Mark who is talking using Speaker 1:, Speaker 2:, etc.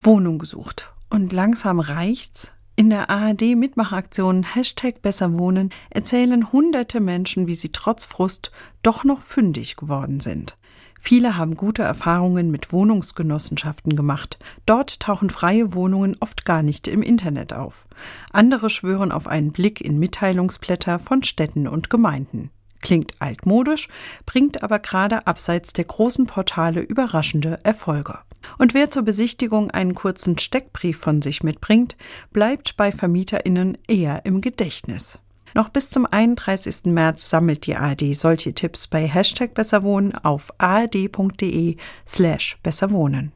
Speaker 1: Wohnung gesucht. Und langsam reicht's. In der ARD-Mitmachaktion #BesserWohnen erzählen hunderte Menschen, wie sie trotz Frust doch noch fündig geworden sind. Viele haben gute Erfahrungen mit Wohnungsgenossenschaften gemacht. Dort tauchen freie Wohnungen oft gar nicht im Internet auf. Andere schwören auf einen Blick in Mitteilungsblätter von Städten und Gemeinden. Klingt altmodisch, bringt aber gerade abseits der großen Portale überraschende Erfolge. Und wer zur Besichtigung einen kurzen Steckbrief von sich mitbringt, bleibt bei VermieterInnen eher im Gedächtnis. Noch bis zum 31. März sammelt die ARD solche Tipps bei #BesserWohnen auf ard.de/besserwohnen.